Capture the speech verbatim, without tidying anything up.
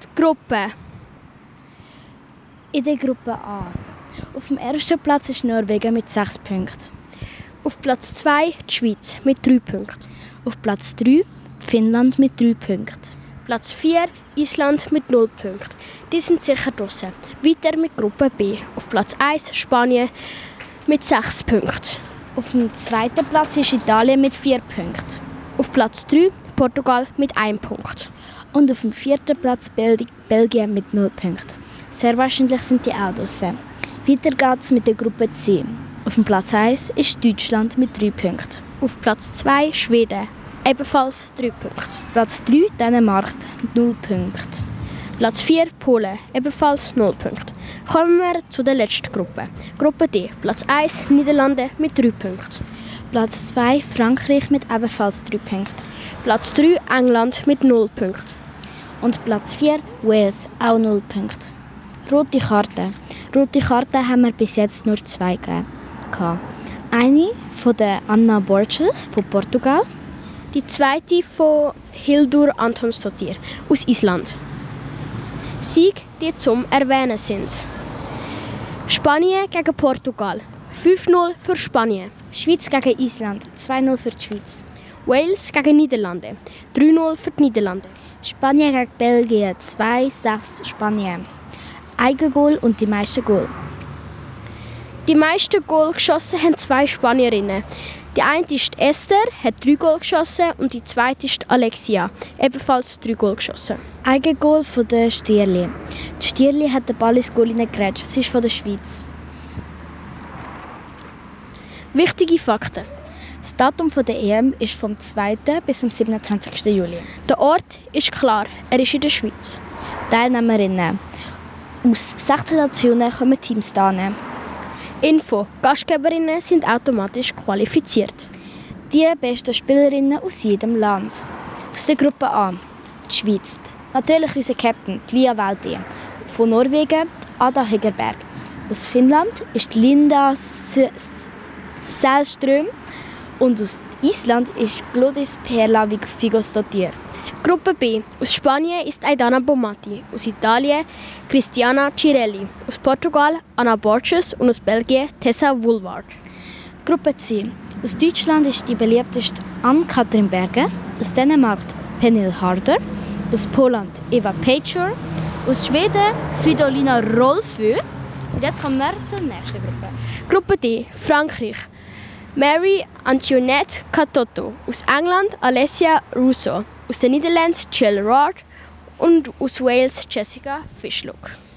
Die Gruppe. In der Gruppe A. Auf dem ersten Platz ist Norwegen mit sechs Punkten. Auf Platz zwei die Schweiz mit drei Punkten. Auf Platz drei Finnland mit drei Punkten. Platz vier Island mit null Punkten. Die sind sicher draussen. Weiter mit Gruppe B. Auf Platz eins Spanien mit sechs Punkten. Auf dem zweiten Platz ist Italien mit vier Punkten. Auf Platz drei Portugal mit einem Punkt. Und auf dem vierten Platz Bel- Belgien mit null Punkten. Sehr wahrscheinlich sind die auch draussen. Weiter geht es mit der Gruppe C. Auf dem Platz eins ist Deutschland mit drei Punkten. Auf Platz zwei Schweden, ebenfalls drei Punkte. Platz drei Dänemark, null Punkte. Platz vier Polen, ebenfalls null Punkte. Kommen wir zu der letzten Gruppe. Gruppe D, Platz eins Niederlande mit drei Punkten. Platz zwei Frankreich mit ebenfalls drei Punkten. Platz drei England mit null Punkten. Und Platz vier Wales, auch null Punkte. Rote Karte. Rote Karte haben wir bis jetzt nur zwei gegeben. Eine von der Anna Borges von Portugal. Die zweite von Hildur Antonsdottir aus Island. Sieg, die zum Erwähnen sind. Spanien gegen Portugal. fünf null für Spanien. Schweiz gegen Island. zwei null für die Schweiz. Wales gegen Niederlande. drei null für die Niederlande. Spanien gegen Belgien. zwei sechs Spanien. Eigengoal und die meisten Goal. Die meisten Goal geschossen haben zwei Spanierinnen. Die eine ist Esther, hat drei Goal geschossen und die zweite ist Alexia, ebenfalls drei Goal geschossen. Eigengoal von der Stierli. Die Stierli hat den Ball ins Goal hineingeratscht. Sie ist von der Schweiz. Wichtige Fakten. Das Datum der E M ist vom zweiten bis zum siebenundzwanzigsten Juli. Der Ort ist klar, er ist in der Schweiz. Teilnehmerinnen. Aus sechzehn Nationen kommen Teams teilnehmen. Info: Gastgeberinnen sind automatisch qualifiziert. Die besten Spielerinnen aus jedem Land. Aus der Gruppe A, die Schweiz. Natürlich unser Captain, Lia Välti. Von Norwegen, Ada Hegerberg. Aus Finnland ist Linda Sällström. Und aus Island ist Glodis Perla Figosdottir. Gruppe B. Aus Spanien ist Aidana Bonmati. Aus Italien Cristiana Cirelli. Aus Portugal Anna Borges und aus Belgien Tessa Woolward. Gruppe C. Aus Deutschland ist die beliebteste Ann-Kathrin Berger. Aus Dänemark Pernille Harder. Aus Polen Eva Pager. Aus Schweden Fridolina Rolfö. Und jetzt kommen wir zur nächsten Gruppe. Gruppe D. Frankreich. Mary Antoinette Catotto. Aus England Alessia Russo. Aus den Niederlanden Jill Roth und aus Wales Jessica Fishlock.